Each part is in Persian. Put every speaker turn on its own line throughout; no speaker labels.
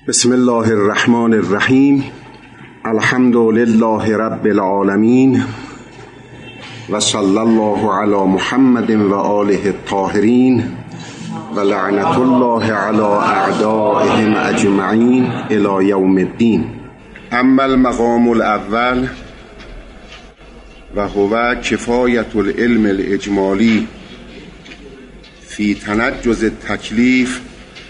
بسم الله الرحمن الرحیم. الحمد لله رب العالمین و صلی الله علی محمد و آله الطاهرین و لعنت الله علی اعدائهم اجمعین الی یوم الدین. اما المقام الاول و هو کفایت العلم الاجمالی فی تنجز التکلیف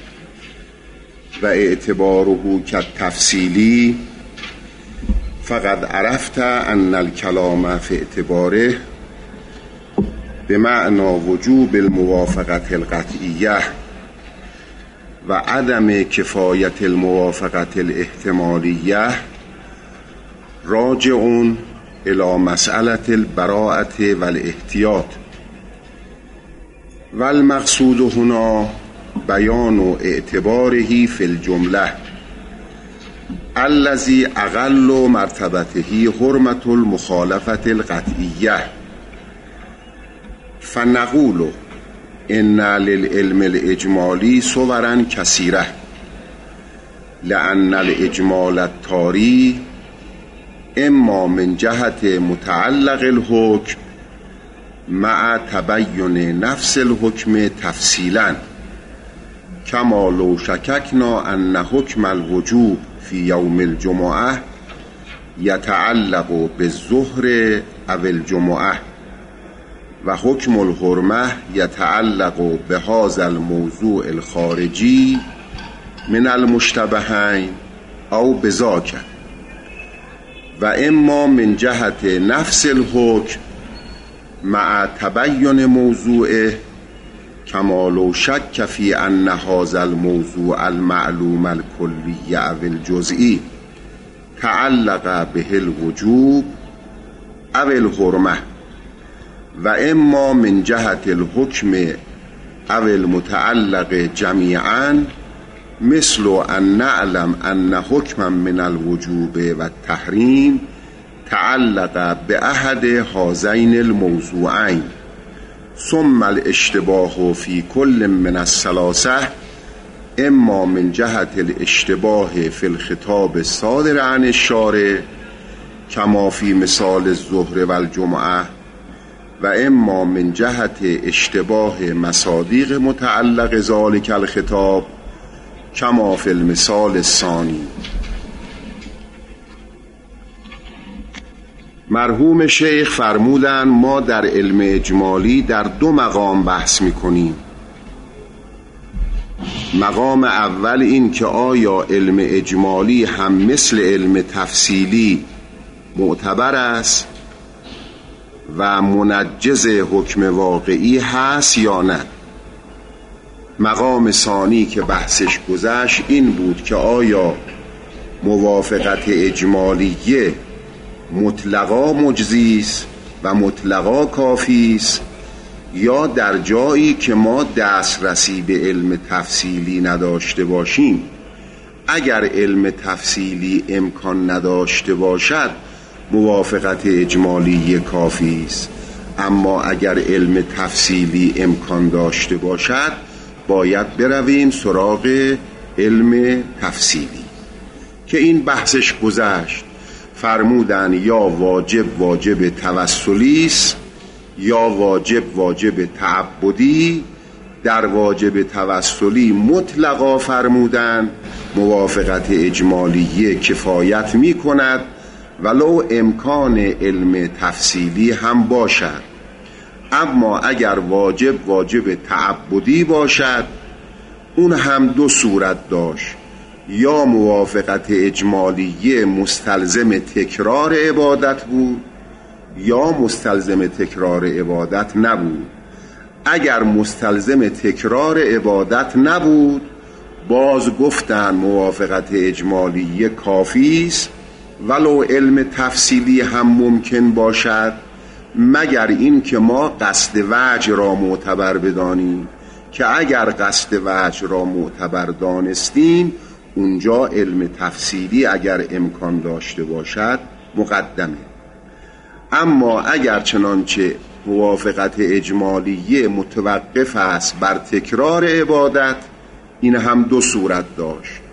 و اعتباره کالتفصیلی، فقد عرفت ان الکلام فی اعتباره بمعنى وجوب الموافقة القطعیه و عدم کفایت الموافقة الاحتمالیه راجع الى مسألة البراءة والاحتیاط. و المقصود هنا بیان اعتباره فی الجمله الذی اقل مرتبته حرمة المخالفة القطعیه، فنقول ان للعلم الاجمالی صورا کثیره لان الاجمال الطاری اما من جهت متعلق الحکم مع تبین نفس الحکم تفصیلا، کما لو شککنا ان حکم الوجوب فی یوم الجمعه یتعلق بالظهر او الجمعه و حکم الحرمه یتعلق بهذا الموضوع الخارجی من المشتبهین او بذاک، و اما من جهت نفس الحکم مع تبین موضوعه کما لو شک فی ان هذا الموضوع المعلوم الکلی او الجزئی تعلق به الوجوب او الحرمه، و اما من جهت الحکم او المتعلق جمیعا مثل ان نعلم ان حکما من الوجوب و التحریم تعلق به احد هذین الموضوعین، ثم الاشتباه فی کل من الثلاثه اما من جهت الاشتباه فی الخطاب الصادر عن الشارع کما فی مثال الظهر و الجمعه، و اما من جهت اشتباه مصادیق متعلق ذلك الخطاب کما فی المثال الثانی. مرحوم شیخ فرمودن ما در علم اجمالی در دو مقام بحث میکنیم. مقام اول این که آیا علم اجمالی هم مثل علم تفصیلی معتبر است و منجز حکم واقعی هست یا نه. مقام ثانی که بحثش گذشت این بود که آیا موافقت اجمالیه مطلقا مجزیست و مطلقا کافیست، یا در جایی که ما دسترسی به علم تفصیلی نداشته باشیم، اگر علم تفصیلی امکان نداشته باشد موافقت اجمالی کافیست، اما اگر علم تفصیلی امکان داشته باشد باید برویم سراغ علم تفصیلی که این بحثش گذشت. فرمودن یا واجب توسلی است یا واجب تعبدی. در واجب توسلی مطلقا فرمودن موافقت اجمالیه کفایت می کند ولو امکان علم تفصیلی هم باشد، اما اگر واجب تعبدی باشد اون هم دو صورت داشت، یا موافقت اجمالیه مستلزم تکرار عبادت بود یا مستلزم تکرار عبادت نبود. اگر مستلزم تکرار عبادت نبود باز گفتن موافقت اجمالیه کافی است ولو علم تفصیلی هم ممکن باشد، مگر این که ما قصد وجه را معتبر بدانیم که اگر قصد وجه را معتبر دانستیم اونجا علم تفصیلی اگر امکان داشته باشد مقدمه. اما اگر چنانچه موافقت اجمالیه متوقف است بر تکرار عبادت، این هم دو صورت داشت،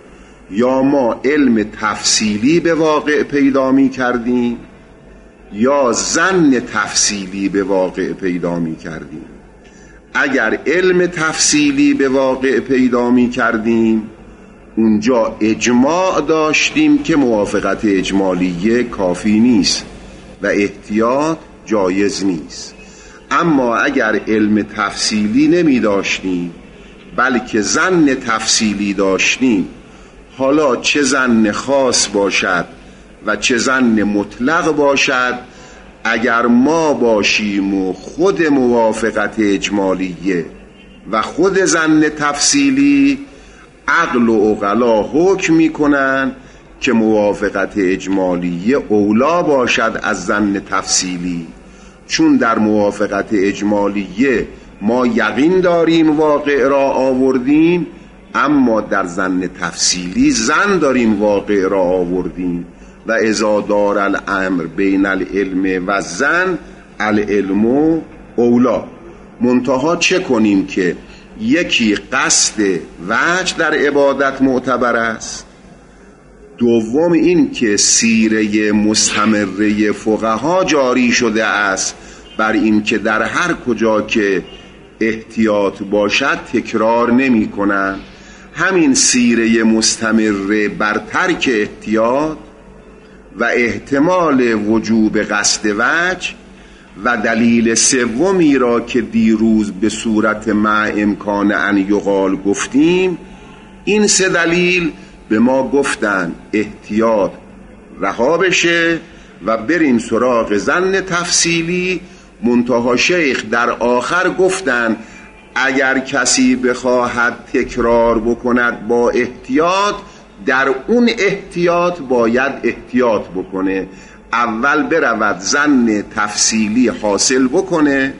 یا ما علم تفصیلی به واقع پیدا می کردیم یا ظن تفصیلی به واقع پیدا می کردیم. اگر علم تفصیلی به واقع پیدا می کردیم اونجا اجماع داشتیم که موافقت اجمالیه کافی نیست و احتیاط جایز نیست. اما اگر علم تفصیلی نمی داشتیم بلکه ظن تفصیلی داشتیم، حالا چه ظن خاص باشد و چه ظن مطلق باشد، اگر ما باشیم و خود موافقت اجمالیه و خود ظن تفصیلی، عقل و عقلا حکم میکنن که موافقت اجمالیه اولا باشد از ظن تفصیلی، چون در موافقت اجمالیه ما یقین داریم واقع را آوردیم، اما در ظن تفصیلی ظن داریم واقع را آوردیم. و اذا دار الامر بین العلم و الظن العلم اولا. منتها چه کنیم که یکی قصد وجه در عبادت معتبر است، دوم این که سیره مستمره فقها جاری شده است بر این که در هر کجا که احتیاط باشد تکرار نمی کنند. همین سیره مستمره بر ترک احتیاط و احتمال وجوب قصد وجه و دلیل سومی را که دیروز به صورت مع امکان ان یقال گفتیم، این سه دلیل به ما گفتن احتیاط رها بشه و بریم سراغ ظن تفصیلی. منتها شیخ در آخر گفتن اگر کسی بخواهد تکرار بکند با احتیاط، در اون احتیاط باید احتیاط بکنه، اول برود ظن تفصیلی حاصل بکنه،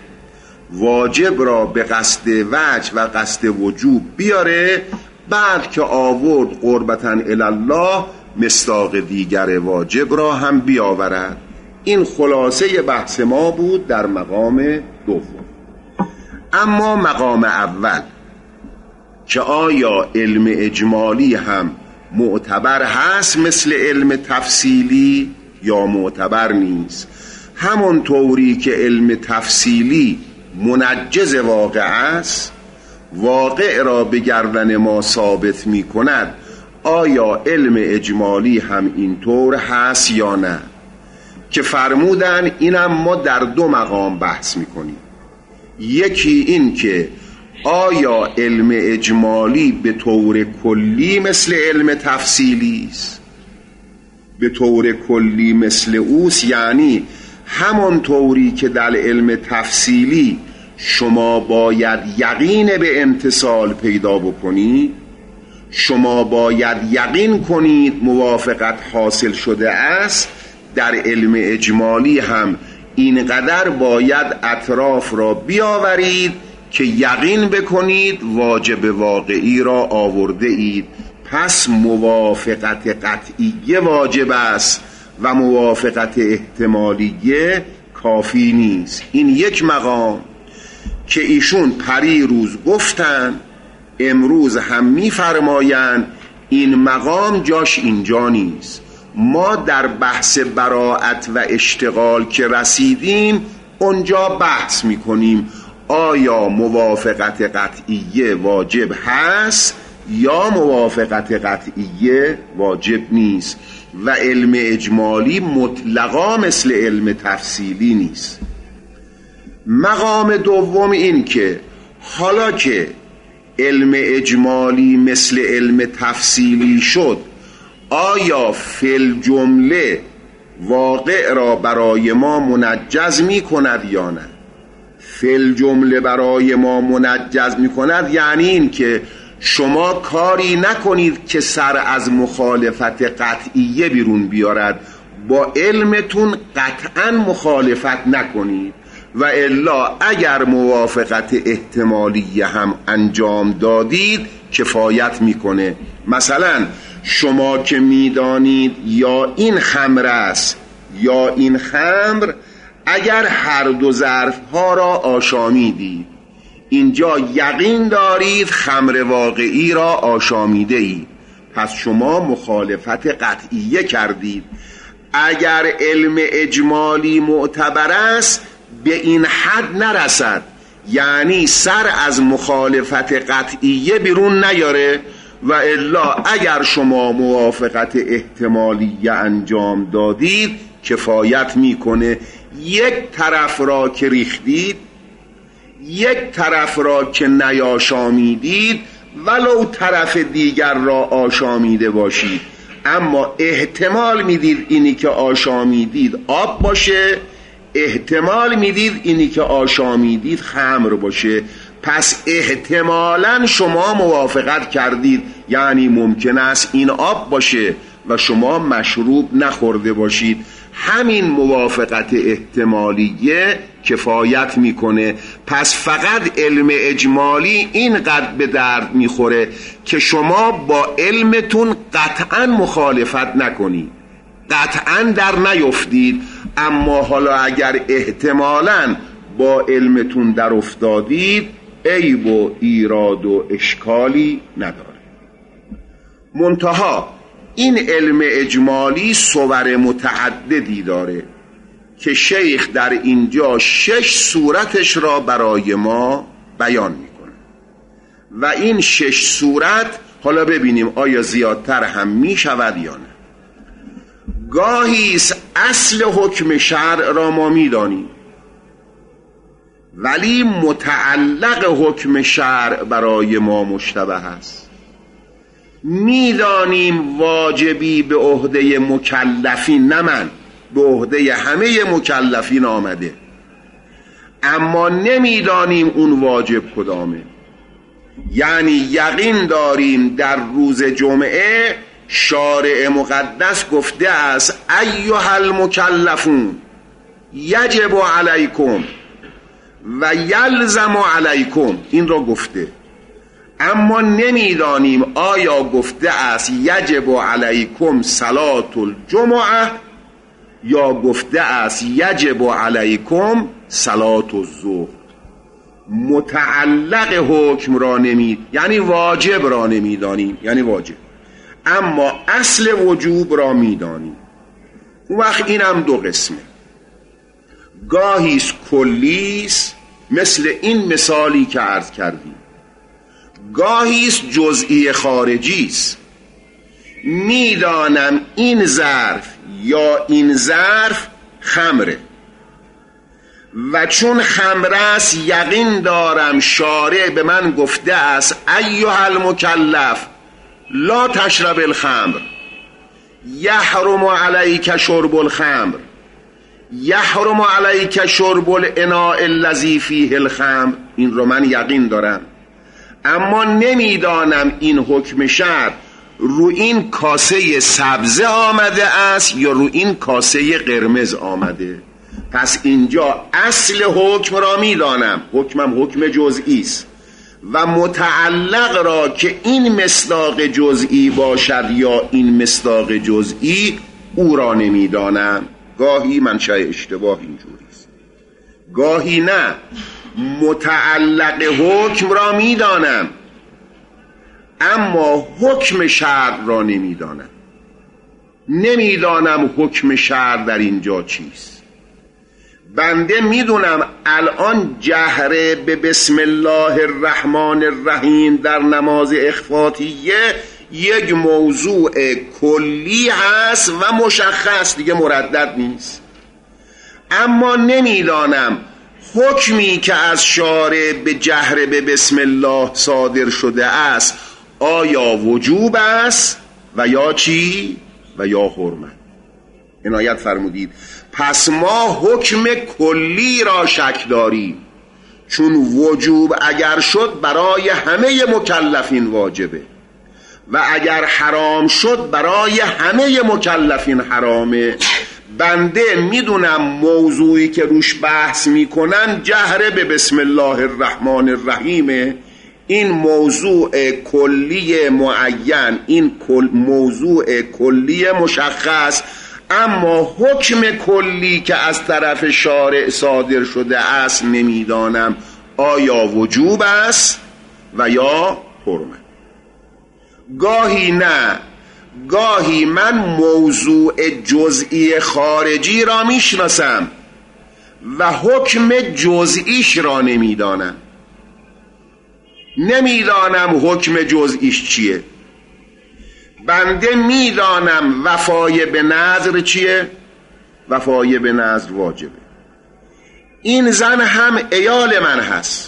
واجب را به قصد وجه و قصد وجوب بیاره، بعد که آورد قربتاً الله مصداق دیگر واجب را هم بیاورد. این خلاصه بحث ما بود در مقام دوم. اما مقام اول که آیا علم اجمالی هم معتبر هست مثل علم تفصیلی یا معتبر نیست؟ همون طوری که علم تفصیلی منجز واقع است، واقع را به گردن ما ثابت می کند، آیا علم اجمالی هم اینطور هست یا نه؟ که فرمودن اینم ما در دو مقام بحث می کنیم. یکی این که آیا علم اجمالی به طور کلی مثل علم تفصیلی است؟ به طور کلی مثل اوست، یعنی همون طوری که در علم تفصیلی شما باید یقین به امتثال پیدا بکنید، شما باید یقین کنید موافقت حاصل شده است، در علم اجمالی هم اینقدر باید اطراف را بیاورید که یقین بکنید واجب واقعی را آورده اید. پس موافقت قطعیه واجب است و موافقت احتمالیه کافی نیست. این یک مقام که ایشون پری روز گفتن، امروز هم می‌فرمایند این مقام جاش اینجا نیست. ما در بحث براءت و اشتغال که رسیدیم اونجا بحث میکنیم آیا موافقت قطعیه واجب هست یا موافقت قطعیه واجب نیست، و علم اجمالی مطلقا مثل علم تفصیلی نیست. مقام دوم این که حالا که علم اجمالی مثل علم تفصیلی شد، آیا فی الجمله واقع را برای ما منجز می کند یا نه؟ فی الجمله برای ما منجز می کند یعنی این که شما کاری نکنید که سر از مخالفت قطعیه بیرون بیارد، با علمتون قطعا مخالفت نکنید، و الا اگر موافقت احتمالیه هم انجام دادید کفایت میکنه. مثلا شما که میدانید یا این خمر است یا این خمر، اگر هر دو ظرف ها را آشامیدید، اینجا یقین دارید خمر واقعی را آشامیده اید، پس شما مخالفت قطعیه کردید. اگر علم اجمالی معتبر است به این حد نرسد، یعنی سر از مخالفت قطعیه بیرون نیاره، و الا اگر شما موافقت احتمالیه انجام دادید کفایت میکنه. یک طرف را که ریختید، یک طرف را که نیاشامیدید، ولو طرف دیگر را آشامیده باشید، اما احتمال میدید اینی که آشامیدید آب باشه، احتمال میدید اینی که آشامیدید خمر باشه، پس احتمالاً شما موافقت کردید، یعنی ممکن است این آب باشه و شما مشروب نخورده باشید. همین موافقت احتمالیه کفایت میکنه. پس فقط علم اجمالی اینقدر به درد میخوره که شما با علمتون قطعا مخالفت نکنید، قطعا در نیفتید، اما حالا اگر احتمالاً با علمتون در افتادید عیب و ایراد و اشکالی نداره. منتها این علم اجمالی صور متعددی داره که شیخ در اینجا 6 صورتش را برای ما بیان میکنه و این 6 صورت حالا ببینیم آیا زیادتر هم میشود یا نه. گاهی اصل حکم شرع را ما میدانیم ولی متعلق حکم شرع برای ما مشتبه است. میدانیم واجبی به عهده مکلفین، نه من، به عهده همه مکلفین آمده، اما نمیدانیم اون واجب کدامه. یعنی یقین داریم در روز جمعه شارع مقدس گفته است ایها المکلفون یجب علیکم و یلزم علیکم، این را گفته، اما نمیدانیم آیا گفته است یجب علیکم صلاة الجمعه یا گفته است یجب علیکم صلاة الظهر. متعلق حکم را یعنی واجب را نمیدانیم، یعنی واجب، اما اصل وجوب را میدانیم. اون وقت اینم دو قسمه، گاهیست کلیست مثل این مثالی که عرض کردیم، گاهیست جزئی خارجیست. میدانم این ظرف یا این ظرف خمره و چون خمره است یقین دارم شارع به من گفته است ایها المکلف لا تشرب الخمر یحرم علیک شرب الخمر یحرم علیک شرب الاناء الذی فیه الخمر. این رو من یقین دارم، اما نمیدانم این حکم شرع رو این کاسه سبزه آمده است یا رو این کاسه قرمز آمده. پس اینجا اصل حکم را میدانم، حکمم حکم جزئی است، و متعلق را که این مصداق جزئی باشد یا این مصداق جزئی او را نمیدانم. گاهی منشأ اشتباه اینجوری است، گاهی نه. متعلق حکم را میدانم اما حکم شرع را نمیدانم. نمیدانم حکم شرع در اینجا چیست. بنده میدونم الان جهر به بسم الله الرحمن الرحیم در نماز اخفاتیه یک موضوع کلی هست و مشخص، دیگه مردد نیست، اما نمیدانم حکمی که از شارع به جهر به بسم الله صادر شده است آیا وجوب است و یا چی و یا حرمت. عنایت فرمودید. پس ما حکم کلی را شک داریم، چون وجوب اگر شد برای همه مکلفین واجبه و اگر حرام شد برای همه مکلفین حرامه. بنده میدونم موضوعی که روش بحث میکنن جهر به بسم الله الرحمن الرحیم، این موضوع کلی معین، این موضوع کلی مشخص، اما حکم کلی که از طرف شارع صادر شده است نمیدانم آیا وجوب است و یا حرمت. گاهی نه، گاهی من موضوع جزئی خارجی را میشناسم و حکم جزئیش را نمیدانم. نمیدانم حکم جزئیش چیه. بنده میدانم وفای به نذر چیه؟ وفای به نذر واجبه. این زن هم عیال من هست،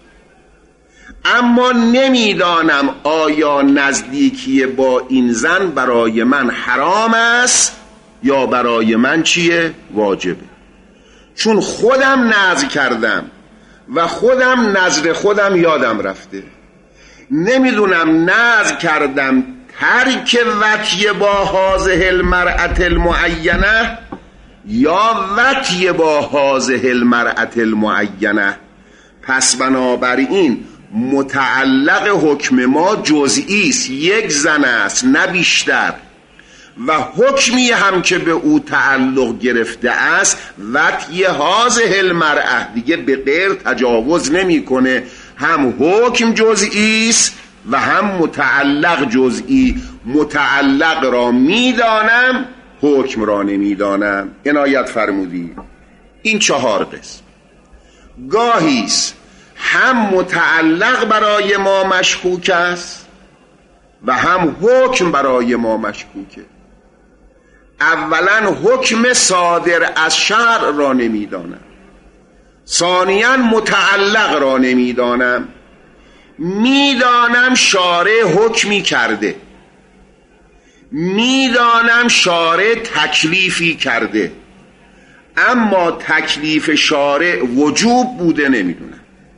اما نمیدانم آیا نزدیکی با این زن برای من حرام است یا برای من چیه؟ واجبه. چون خودم نذر کردم و خودم نذر خودم یادم رفته. نمیدونم نذر کردم ترک وطی با هذه المرأة المعینه یا وطی با هذه المرأة المعینه. پس بنابراین متعلق حکم ما جزئی است، یک زن است نه بیشتر، و حکمی هم که به او تعلق گرفته است وطی هذه المرأة، دیگه به غیر تجاوز نمیکنه. هم حکم جزئی است و هم متعلق جزئی. متعلق را میدانم، حکم را نمیدانم. عنایت فرمودید. این 4 قسم. گاهی است هم متعلق برای ما مشکوک است و هم حکم برای ما مشکوکه. اولا حکم صادر از شرع را نمیدانم، ثانیا متعلق را نمیدانم. میدانم شارع حکمی کرده، میدانم شارع تکلیفی کرده، اما تکلیف شارع وجوب بوده نمیدونم،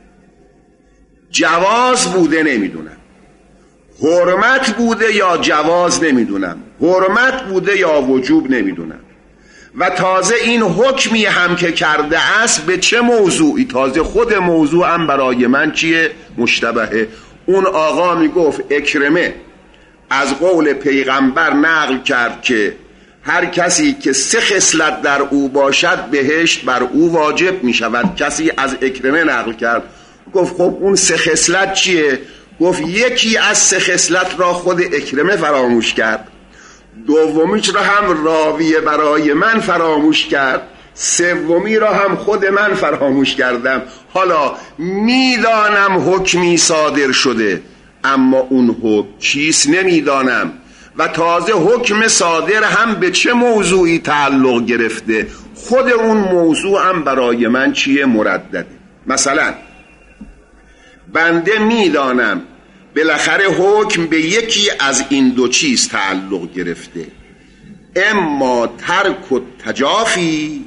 جواز بوده نمیدونم، حرمت بوده یا جواز نمیدونم، حرمت بوده یا وجوب نمیدونم. و تازه این حکمی هم که کرده است به چه موضوعی؟ تازه خود موضوع هم برای من چیه؟ مشتبهه. اون آقا میگفت اکرمه از قول پیغمبر نقل کرد که هر کسی که 3 خصلت در او باشد بهشت بر او واجب می شود. کسی از اکرمه نقل کرد. گفت خب اون 3 خصلت چیه؟ گفت یکی از 3 خصلت را خود اکرمه فراموش کرد، دومیش را هم راوی برای من فراموش کرد، سومی را هم خود من فراموش کردم. حالا میدانم حکمی صادر شده، اما اون حکم چیست نمیدانم. و تازه حکم صادر هم به چه موضوعی تعلق گرفته، خود اون موضوع هم برای من چیه؟ مردده. مثلا بنده میدانم بالاخره حکم به یکی از این 2 چیز تعلق گرفته، اما ترک و تجافی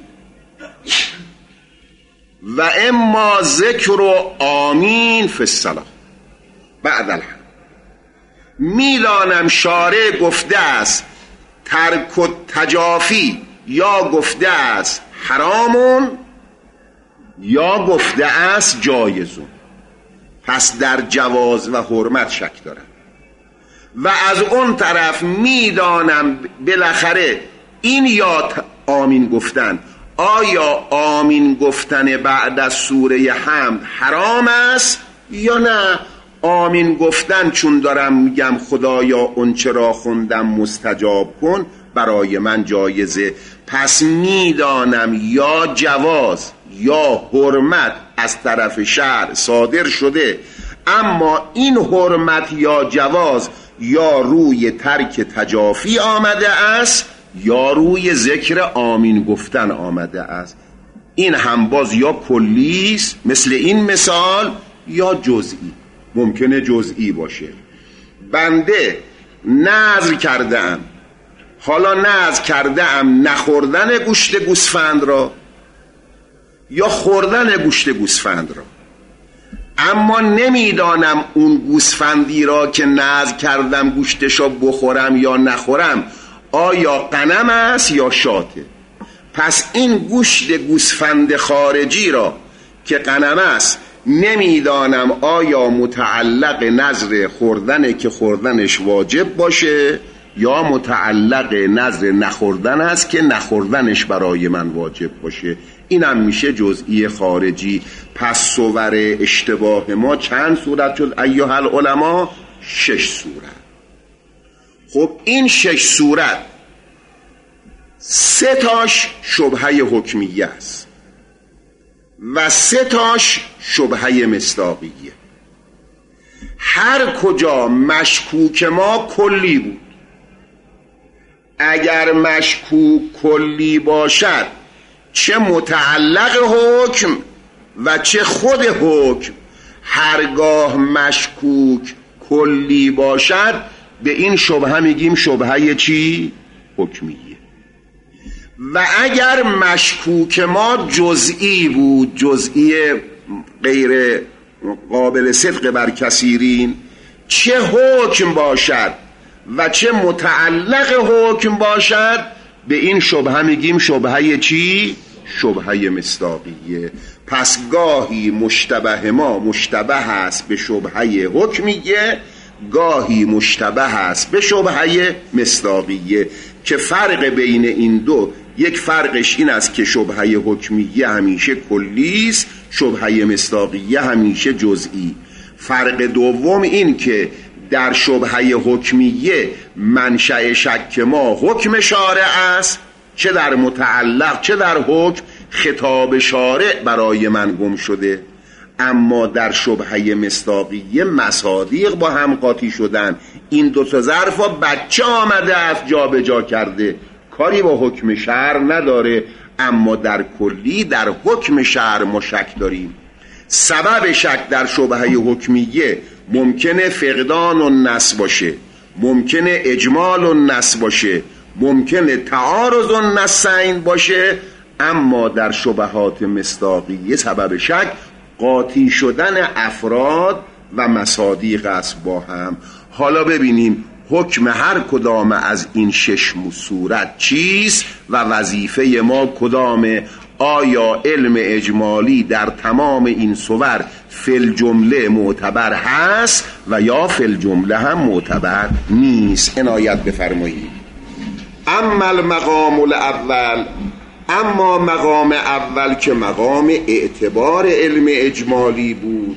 و اما ذکر و آمین فی الصلاة بعد الحمد. میدانم شارع گفته است ترک و تجافی، یا گفته است حرامون یا گفته است جایزون. پس در جواز و حرمت شک دارم. و از اون طرف میدانم بالاخره این یا آمین گفتن، آیا آمین گفتن بعد از سوره حمد حرام است یا نه آمین گفتن چون دارم میگم خدایا اون چرا خوندم مستجاب کن برای من جایزه. پس میدانم یا جواز یا حرمت از طرف شرع صادر شده، اما این حرمت یا جواز یا روی ترک تجافی آمده است یا روی ذکر آمین گفتن آمده است. این هم باز یا کلی است مثل این مثال یا جزئی. ممکنه جزئی باشه. بنده نذر کردم، حالا نذر کردم نخوردن گوشت گوسفند را یا خوردن گوشت گوسفند را، اما نمیدانم اون گوسفندی را که نذر کردم گوشتشو بخورم یا نخورم آیا غنم است یا شاته. پس این گوشت گوسفند خارجی را که غنم است نمیدانم آیا متعلق نذر خوردن که خوردنش واجب باشه یا متعلق نذر نخوردن است که نخوردنش برای من واجب باشه. اینم میشه جزئی خارجی. پس صور اشتباه ما چند صورت شد ایها العلماء؟ 6 صورت. خب این 6 صورت 3 تاش شبهه حکمیه است و 3 تاش شبهه مصداقیه. هر کجا مشکوک ما کلی بود، اگر مشکوک کلی باشد چه متعلق حکم و چه خود حکم، هرگاه مشکوک کلی باشد به این شبهه میگیم شبهه چی؟ حکمیه. و اگر مشکوک ما جزئی بود، جزئی غیر قابل صدق بر کثیرین، چه حکم باشد و چه متعلق حکم باشد به این شبهه میگیم شبهه چی؟ شبهه مصداقیه. پس گاهی مشتبه ما مشتبه هست به شبهه حکمیه، گاهی مشتبه هست به شبهه مصداقیه، که فرق بین این دو، یک فرقش این است که شبهه حکمیه همیشه کلی است، شبهه مصداقیه همیشه جزئی. فرق دوم این که در شبهه حکمیه منشأ شک ما حکم شارع است، چه در متعلق چه در حکم خطاب شارع برای من گم شده. اما در شبهه مصداقیه مصادیق با هم قاطی شدن، این 2 تا ظرفا بچه آمده است جا به جا کرده، کاری با حکم شرع نداره. اما در کلی در حکم شرع ما شک داریم. سبب شک در شبهه حکمیه ممکنه فقدان النص باشه، ممکنه اجمال النص باشه، ممکنه تعارض النصین باشه. اما در شبهات مصداقیه سبب شک قاطی شدن افراد و مصادیق است با هم. حالا ببینیم حکم هر کدام از این 6 صورت چیست و وظیفه ما کدامه. آیا علم اجمالی در تمام این صور فی الجمله معتبر هست و یا فی الجمله هم معتبر نیست؟ عنایت بفرمایید. اما المقام الاول، اما مقام اول که مقام اعتبار علم اجمالی بود،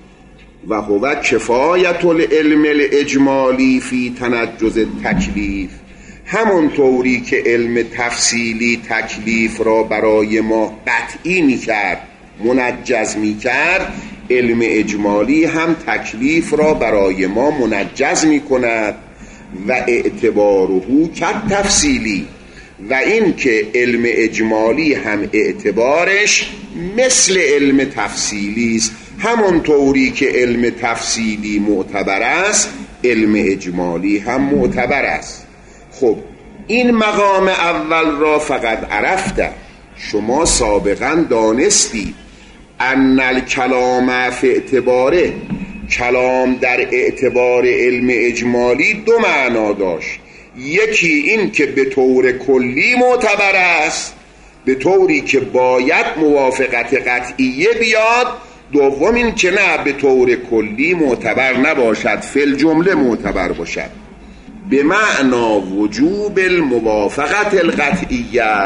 و هو کفایت العلم الاجمالی فی تنجز تکلیف، همون طوری که علم تفصیلی تکلیف را برای ما قطعی می کرد، منجز می کرد، علم اجمالی هم تکلیف را برای ما منجز می کند. و اعتباره کت تفصیلی، و این که علم اجمالی هم اعتبارش مثل علم تفصیلی است، همون طوری که علم تفصیلی معتبر است علم اجمالی هم معتبر است. خب این مقام اول را فقط عرفته، شما سابقا دانستی ان الکلام فی اعتباره، کلام در اعتبار علم اجمالی 2 معنا داشت. یکی این که به طور کلی معتبر است، به طوری که باید موافقت قطعیه بیاد. دوم این که نه، به طور کلی معتبر نباشد، فی الجمله معتبر باشد، به معنا وجوب الموافقت القطعیه،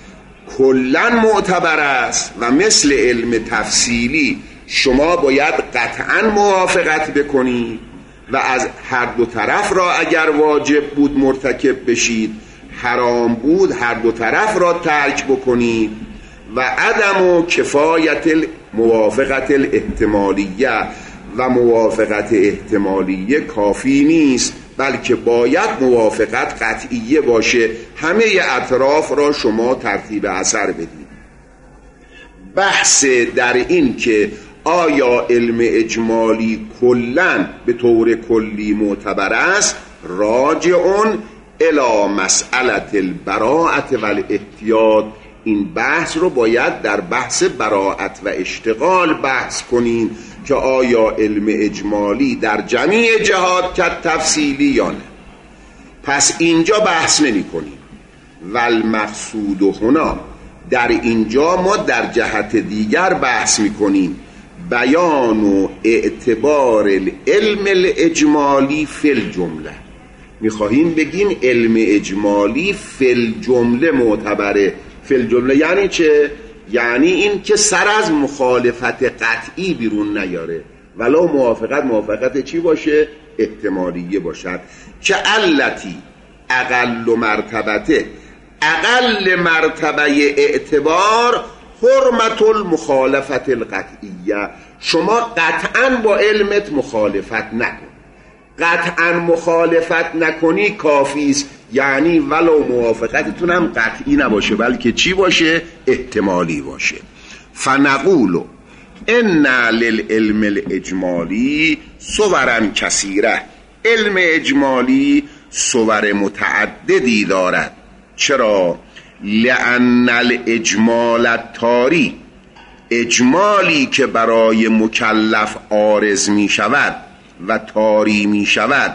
کلن معتبر است و مثل علم تفصیلی شما باید قطعا موافقت بکنید و از هر 2 طرف را اگر واجب بود مرتکب بشید، حرام بود هر 2 طرف را ترک بکنید. و عدم کفایت موافقت الاحتمالیه، و موافقت احتمالیه کافی نیست، بلکه باید موافقت قطعیه باشه، همه اطراف را شما ترتیب اثر بدید. بحث در این که آیا علم اجمالی کلن به طور کلی معتبر است راجعون الی مسئله البراءة و الاحتیاط، این بحث رو باید در بحث براءت و اشتغال بحث کنیم که آیا علم اجمالی در جمیع جهات که تفصیلی یا نه. پس اینجا بحث نمی کنیم. والمقصود هنا، در اینجا ما در جهت دیگر بحث می کنیم، بیان و اعتبار العلم الاجمالی فی الجمله. می خواهیم بگیم علم اجمالی فی الجمله معتبره. فی الجمله یعنی چه؟ یعنی این که سر از مخالفت قطعی بیرون نیاره، ولو موافقت چی باشه؟ احتمالیه باشد که التی اقل مرتبته، اقل مرتبه اعتبار حرمت المخالفت القطعیه، شما قطعا با علمت مخالفت نکن. قطعا مخالفت نکنی کافیست، یعنی ولو موافقتتون هم قطعی نباشه بلکه چی باشه؟ احتمالی باشه. فنقول ان للعلم الاجمالی صورا کثیره، علم اجمالی صور متعددی دارد. چرا؟ لأن الاجمال الطاری، اجمالی که برای مکلف عارض می شود و طاری می شود،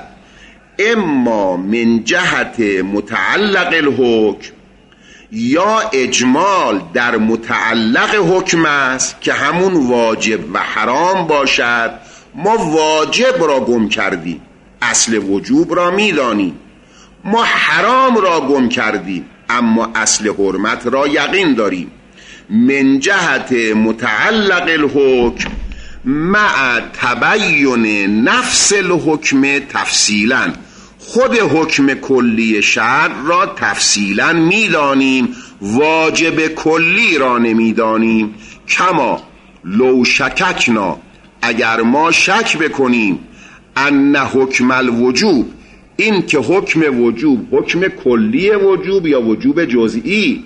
اما من جهت متعلق الحکم، یا اجمال در متعلق حکم است که همون واجب و حرام باشد. ما واجب را گم کردیم، اصل وجوب را می دانیم، ما حرام را گم کردیم اما اصل حرمت را یقین داریم. من جهت متعلق الحکم مع تبین نفس الحکم تفصیلا، خود حکم کلی شرع را تفصیلا میدانیم، واجب کلی را نمیدانیم. کما لو شککنا، اگر ما شک بکنیم، ان حکم الوجوب، این که حکم وجوب حکم کلی وجوب یا وجوب جزئی؟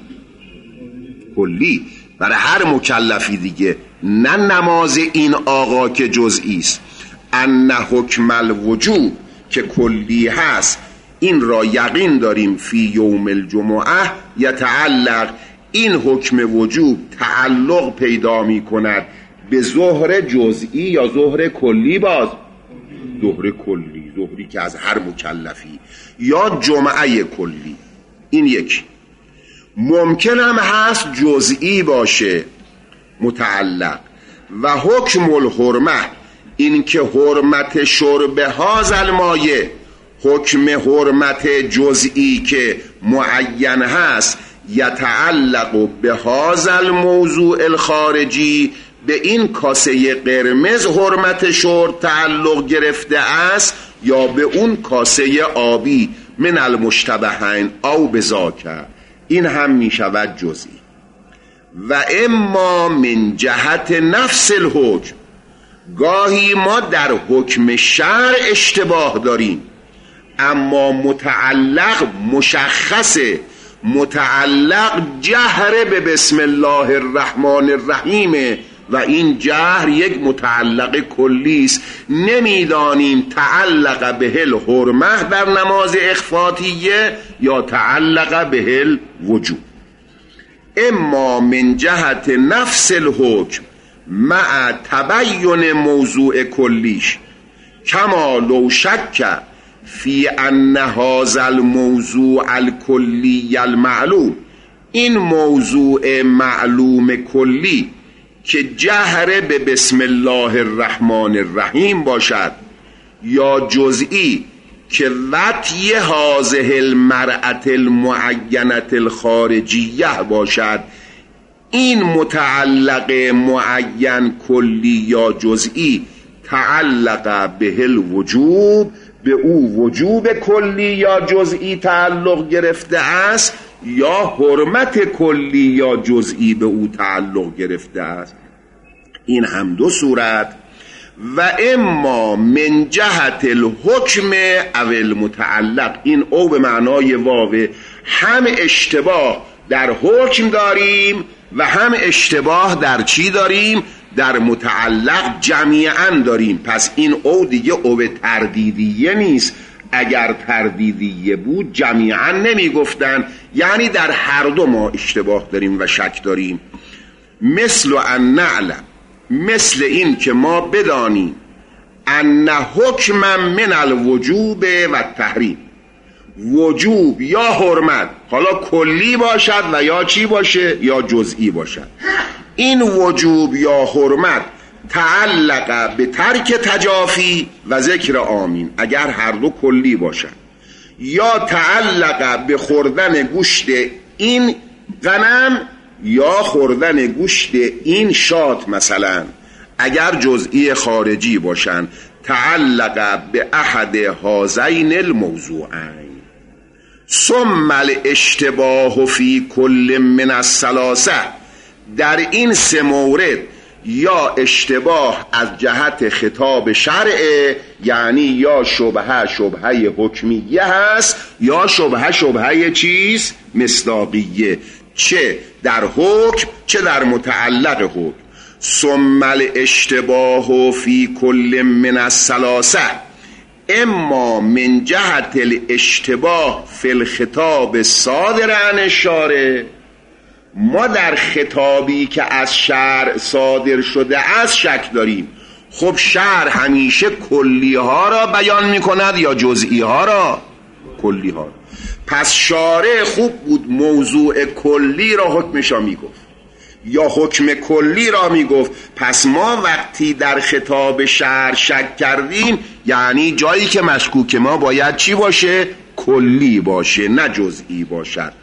کلی، برای هر مکلفی دیگه، نه نماز این آقا که جزئی است. ان حکم الوجوب که کلی هست، این را یقین داریم. فی یوم الجمعه یتعلق، این حکم وجوب تعلق پیدا می کند به ظهر جزئی یا ظهر کلی؟ باز ظهر کلی، ظهری که از هر مکلفی، یا جمعه کلی. این یکی. ممکن هم هست جزئی باشه متعلق. و حکم الحرمه، این که حرمت شرب هذا المایه، حکم حرمت جزئی که معین هست، یتعلق به هذا الموضوع الخارجی، به این کاسه قرمز حرمت شرب تعلق گرفته است یا به اون کاسه آبی، من المشتبهین او بذاک، این هم می شود جزئی. و اما من جهت نفس الحکم، گاهی ما در حکم شرع اشتباه داریم اما متعلق مشخصه، متعلق جهر به بسم الله الرحمن الرحیم و این جهر یک متعلق کلی است، نمیدانیم تعلق به الحرمه در نماز اخفاتیه یا تعلق به الوجوب. اما من جهت نفس الحکم مع تبین موضوع کلیش، کما لو شک فی ان هذا الموضوع الکلی المعلوم، این موضوع معلوم کلی که جهر به بسم الله الرحمن الرحیم باشد، یا جزئی که وطی هذه المرأة المعینة الخارجیه باشد، این متعلق معین کلی یا جزئی تعلق به الوجوب، به او وجوب کلی یا جزئی تعلق گرفته است یا حرمت کلی یا جزئی به او تعلق گرفته است. این هم دو صورت. و اما من جهت الحکم او المتعلق، این او به معنای واو، هم اشتباه در حکم داریم و هم اشتباه در چی داریم؟ در متعلق جمیعا داریم. پس این او دیگه او تردیدیه نیست، اگر تردیدیه بود جمیعا نمی گفتن، یعنی در هر دو ما اشتباه داریم و شک داریم. مثل ان نعلم، مثل این که ما بدانیم ان حکم من الوجوب و تحریم، وجوب یا حرمت حالا کلی باشد و یا چی باشه؟ یا جزئی باشد. این وجوب یا حرمت تعلق به ترک تجافی و ذکر آمین اگر هر دو کلی باشد، یا تعلق به خوردن گوشت این غنم یا خوردن گوشت این شات مثلا اگر جزئی خارجی باشن. تعلق به احد هذین الموضوعین ثم الاشتباه فی کل من الثلاثه. در این سه مورد یا اشتباه از جهت خطاب شرعه، یعنی یا شبهه حکمیه هست یا شبهه چیز مصداقیه، چه در حکم چه در متعلق حکم. ثم الاشتباه فی کل من الثلاثه اما من جهت الاشتباه فی الخطاب صادر عن الشارع. ما در خطابی که از شرع صادر شده از شک داریم. خب شرع همیشه کلی ها را بیان می کند یا جزئی ها را؟ کلی ها. پس شارع خوب بود موضوع کلی را حکمشا می گفت یا حکم کلی را می گفت. پس ما وقتی در خطاب شرع شک کردیم یعنی جایی که مشکوک ما باید چی باشه؟ کلی باشه نه جزئی باشد.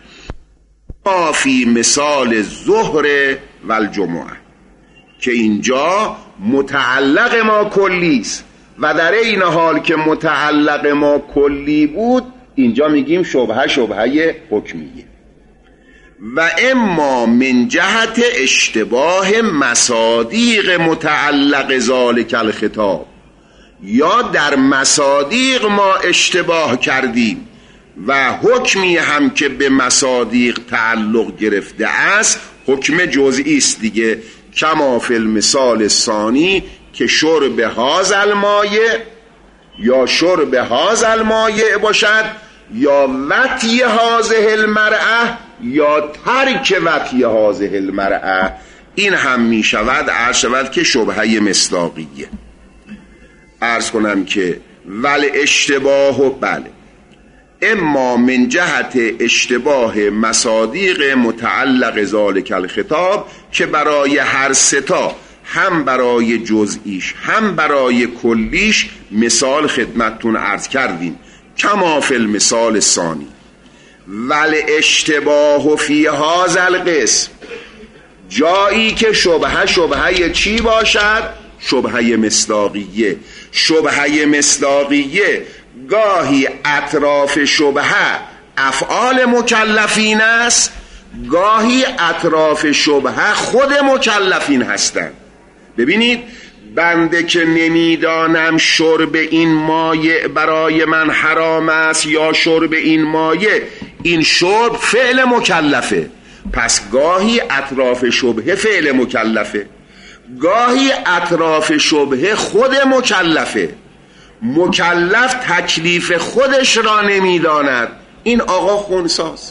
فی مثال ظهر و الجمعه که اینجا متعلق ما کلی است و در این حال که متعلق ما کلی بود اینجا میگیم شبهه حکمیه. و اما من جهت اشتباه مصادیق متعلق ذالک الخطاب، یا در مصادیق ما اشتباه کردیم و حکمی هم که به مصادیق تعلق گرفته است حکم جزئی است دیگه، کما فی المثال الثانی که شرب هذا المایع یا شرب هذا المایع باشد یا وطی هذه المرأة یا ترک وطی هذه المرأة. این هم می شود عرض شود که شبهه مصداقیه. عرض کنم که ول اشتباه بله اما من جهت اشتباه مصادیق متعلق ذالک الخطاب که برای هر ستا هم برای جزئیش هم برای کلیش مثال خدمتتون عرض کردیم کما فی المثال الثانی. ول اشتباه فی هذا القسم جایی که شبهه چی باشد؟ شبهه مصداقیه. شبهه مصداقیه گاهی اطراف شبهه افعال مکلفین است، گاهی اطراف شبهه خود مکلفین هستند. ببینید بنده که نمیدانم شرب این مایع برای من حرام است یا شرب این مایع، این شرب فعل مکلفه، پس گاهی اطراف شبهه فعل مکلفه، گاهی اطراف شبهه خود مکلفه. مکلف تکلیف خودش را نمیداند، این آقا خنثیست.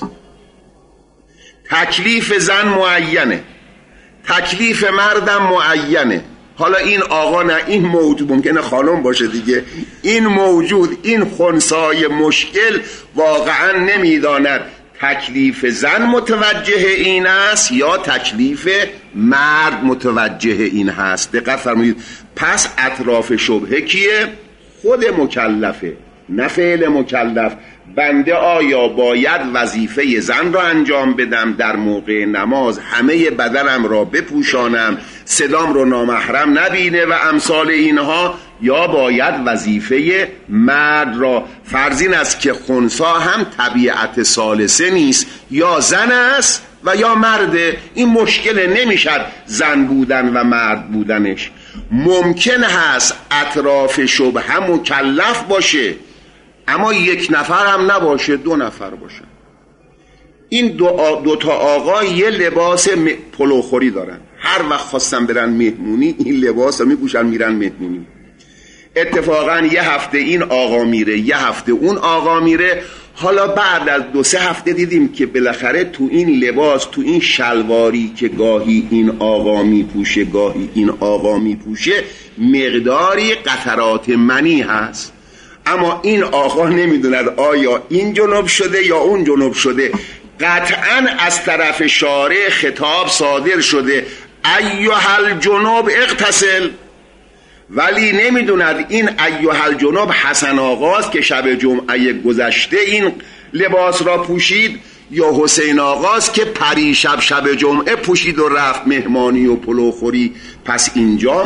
تکلیف زن معینه، تکلیف مردم معینه. حالا این آقا نه، این موجود ممکنه خانم باشه دیگه، این موجود این خنثای مشکل واقعا نمیداند تکلیف زن متوجه این است یا تکلیف مرد متوجه این هست. دقت فرمایید. پس اطراف شبهه کیه؟ خود مکلفه نه فعل مکلف. بنده آیا باید وظیفه زن را انجام بدم در موقع نماز همه بدنم را بپوشانم صدام رو نامحرم نبینه و امثال اینها، یا باید وظیفه مرد را؟ فرض این است که خنثی هم طبیعت ثالثه نیست، یا زن است و یا مرده. این مشکل نمیشد زن بودن و مرد بودنش. ممکن هست اطراف شبهه مکلف باشه اما یک نفر هم نباشه، دو نفر باشن. این دو تا آقا یه لباس پلوخوری دارن، هر وقت خواستن برن مهمونی این لباس رو میپوشن میرن مهمونی. اتفاقا یه هفته این آقا میره یه هفته اون آقا میره. حالا بعد از 2-3 هفته دیدیم که بالاخره تو این لباس، تو این شلواری که گاهی این آقا میپوشه گاهی این آقا میپوشه مقداری قطرات منی هست، اما این آقا نمیدوند آیا این جنب شده یا اون جنب شده. قطعا از طرف شارع خطاب صادر شده ایها الجنوب اغتسل، ولی نمیدوند این ایها الجنوب حسن آقاست که شب جمعه گذشته این لباس را پوشید یا حسین آقاست که پریشب شب جمعه پوشید و رفت مهمانی و پلوخوری، پس اینجا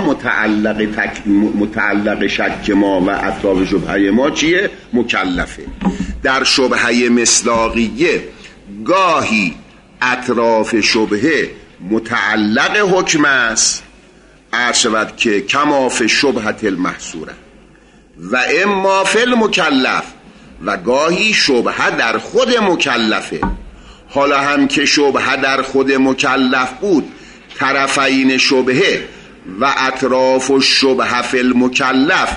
متعلق شک ما و اطراف شبهه ما چیه؟ مکلفه. در شبهه مصداقیه گاهی اطراف شبهه متعلق حکم است، عرض شود که کما فی شبهة المحصوره، و اما فی المکلف، و گاهی شبهه در خود مکلفه. حالا هم که شبهه در خود مکلف بود، طرفین شبهه و اطراف الشبهه فی المکلف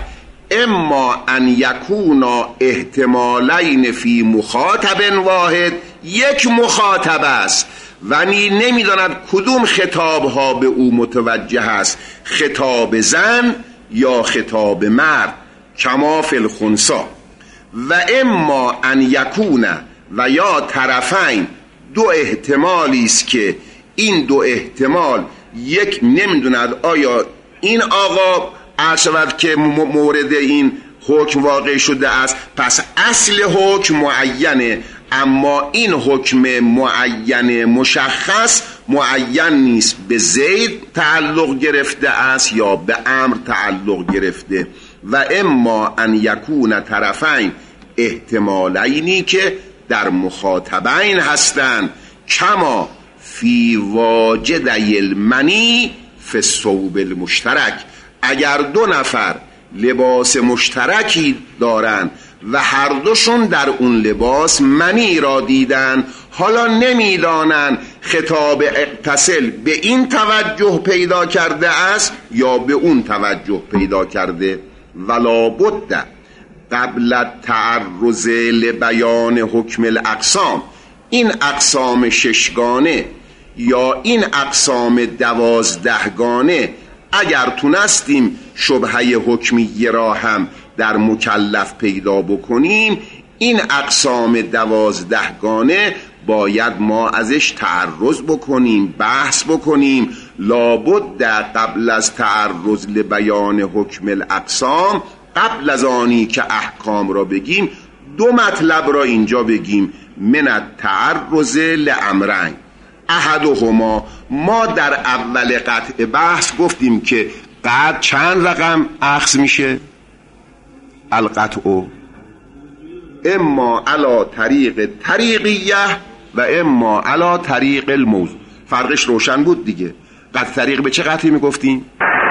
اما ان یکونا احتمالین فی مخاطب واحد، یک مخاطب است و نمیداند کدوم خطاب ها به او متوجه است، خطاب زن یا خطاب مرد، کما فی الخنثی. و اما ان یکون، و یا طرفین، دو احتمالی است که این دو احتمال یک نمیدوند آیا این آقا عرض که مورد این حکم واقع شده است، پس اصل حکم معینه، اما این حکم معین مشخص معین نیست، به زید تعلق گرفته است یا به امر تعلق گرفته. و اما ان یکون طرفین، احتمالینی که در مخاطبین هستند، کما فی واجدی المنی فی الثوب المشترک، اگر دو نفر لباس مشترکی دارند و هر دوشون در اون لباس منی را دیدن، حالا نمیدانند خطاب اتصل به این توجه پیدا کرده است یا به اون توجه پیدا کرده. ولا بد قبل التعرض لبیان حکم الاقسام، این اقسام ششگانه یا این اقسام 12گانه اگر تونستیم شبهه حکمیه را هم در مکلف پیدا بکنیم، این اقسام 12گانه باید ما ازش تعرض بکنیم، بحث بکنیم. لابد قبل از تعرض لبیان حکم الاقسام، قبل از آنی که احکام را بگیم، دو مطلب را اینجا بگیم. من التعرض لامرین احدهما، ما در اول قطع بحث گفتیم که قطع چند رقم اخذ میشه؟ القطع اما علی طریق طریقیه و اما علی طریق الموضوع. فرقش روشن بود دیگه. قطع طریق به چه قطعی میگفتیم؟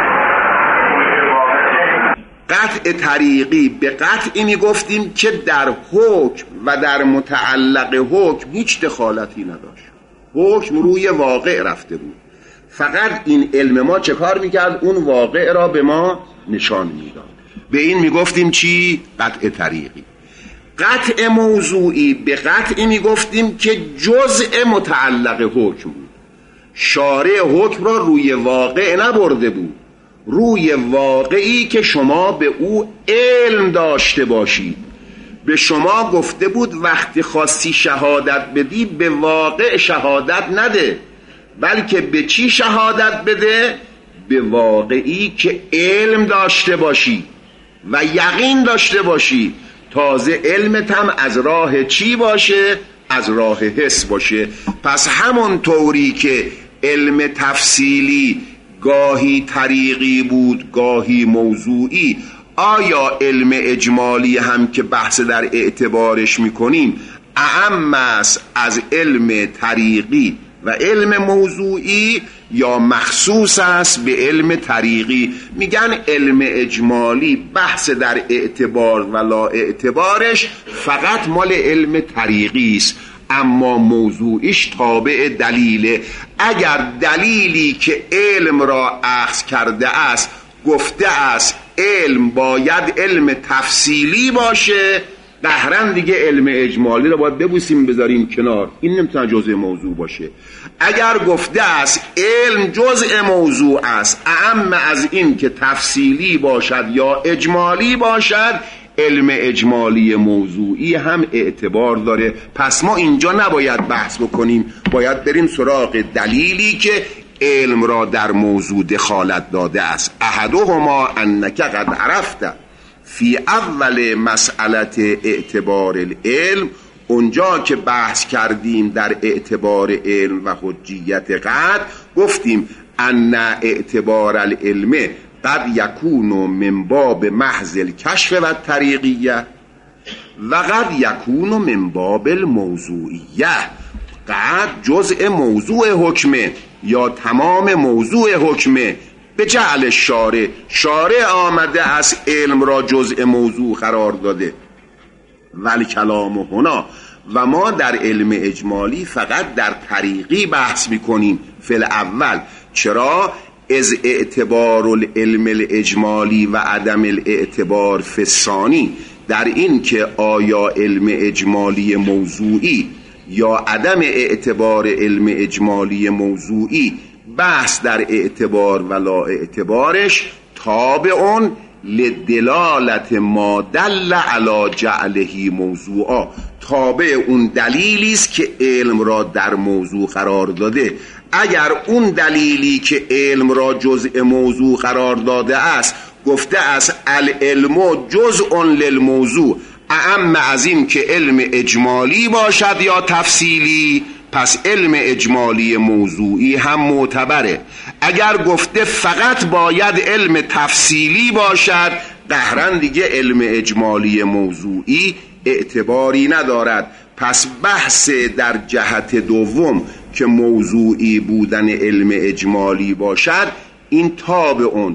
قطع طریقی به قطعی میگفتیم که در حکم و در متعلق حکم هیچ دخالتی نداشت، حکم روی واقع رفته بود، فقط این علم ما چه کار میکرد؟ اون واقع را به ما نشان میداد. به این میگفتیم چی؟ قطع طریقی. قطع موضوعی به قطعی میگفتیم که جزء متعلق حکم بود، شارع حکم را روی واقع نبرده بود، روی واقعی که شما به او علم داشته باشید. به شما گفته بود وقتی خواستی شهادت بدی به واقع شهادت نده، بلکه به چی شهادت بده؟ به واقعی که علم داشته باشی و یقین داشته باشی. تازه علمت هم از راه چی باشه؟ از راه حس باشه. پس همون طوری که علم تفصیلی گاهی طریقی بود گاهی موضوعی، آیا علم اجمالی هم که بحث در اعتبارش میکنیم اعم است از علم طریقی و علم موضوعی یا مخصوص است به علم طریقی؟ میگن علم اجمالی بحث در اعتبار و لا اعتبارش فقط مال علم طریقی است، اما موضوعیش تابع دلیله. اگر دلیلی که علم را اخذ کرده است گفته است علم باید علم تفصیلی باشه، قهرن دیگه علم اجمالی رو باید ببوسیم بذاریم کنار، این نمیتونه جزء موضوع باشه. اگر گفته است علم جزء موضوع است، اعم از این که تفصیلی باشد یا اجمالی باشد، علم اجمالی موضوعی هم اعتبار داره. پس ما اینجا نباید بحث بکنیم، باید بریم سراغ دلیلی که علم را در موضوع دخالت داده است. احدهما انک قد عرفت فی اول مسئله اعتبار العلم اونجا که بحث کردیم در اعتبار علم و حجیت قطع گفتیم ان اعتبار العلم قد یکون من باب محض الکشف و الطریقیه و قد یکون من باب الموضوعیه. قد جزء موضوع حکمه یا تمام موضوع حکمه به جعل شارع آمده از علم را جزء موضوع قرار داده. ولی کلام هنا و ما در علم اجمالی فقط در طریقی بحث میکنیم فی الاول. چرا؟ از اعتبار العلم الاجمالی و عدم الاعتبار فی الثانی، در این که آیا علم اجمالی موضوعی یا عدم اعتبار علم اجمالی موضوعی بحث در اعتبار ولا اعتبارش تابع لدلالت ما دل علی جعله موضوعا، تابع اون دلیلی است که علم را در موضوع قرار داده. اگر اون دلیلی که علم را جزء موضوع قرار داده است گفته است العلم جزء للموضوع، اعم از این که علم اجمالی باشد یا تفصیلی، پس علم اجمالی موضوعی هم معتبره. اگر گفته فقط باید علم تفصیلی باشد قهرن دیگه علم اجمالی موضوعی اعتباری ندارد. پس بحث در جهت دوم که موضوعی بودن علم اجمالی باشد این تابع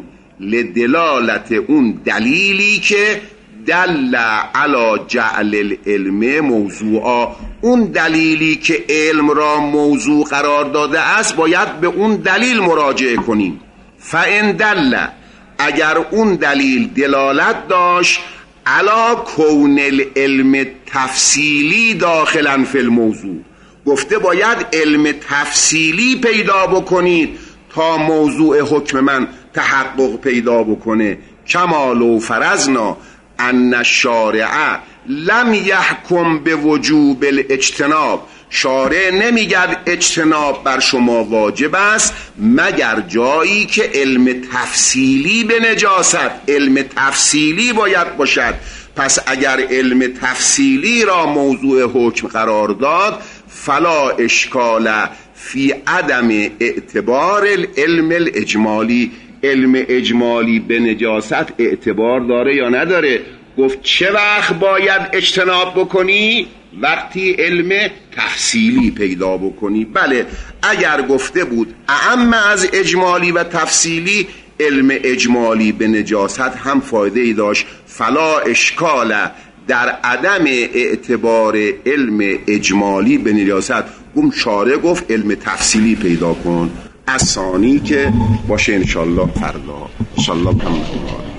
لدلالت اون دلیلی که دل علی جعل العلم موضوعا، اون دلیلی که علم را موضوع قرار داده است باید به اون دلیل مراجعه کنیم. فان دل، اگر اون دلیل دلالت داشت علی کون العلم تفصیلی داخلا فی الموضوع، گفته باید علم تفصیلی پیدا بکنید تا موضوع حکم من تحقق پیدا بکنه. کما لو فرضنا ان الشارع لم یحکم به وجوب الاجتناب، شارع نمیگد اجتناب بر شما واجب است مگر جایی که علم تفصیلی به نجاست، علم تفصیلی باید باشد. پس اگر علم تفصیلی را موضوع حکم قرار داد فلا اشکال فی عدم اعتبار العلم الاجمالی، علم اجمالی به نجاست اعتبار داره یا نداره؟ گفت چه وقت باید اجتناب بکنی؟ وقتی علم تفصیلی پیدا بکنی. بله، اگر گفته بود اعم از اجمالی و تفصیلی، علم اجمالی به نجاست هم فایده ای داشت. فلا اشکال در عدم اعتبار علم اجمالی به نجاست. اون شارع گفت علم تفصیلی پیدا کن. از ثانی که باشه انشالله فردا انشالله.